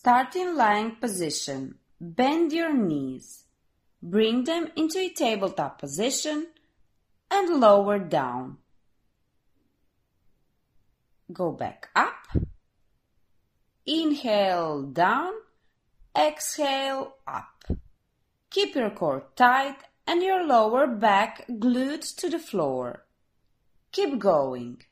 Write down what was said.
Start in lying position. Bend your knees. Bring them into a tabletop position and lower down. Go back up. Inhale down. Exhale up. Keep your core tight and your lower back glued to the floor. Keep going.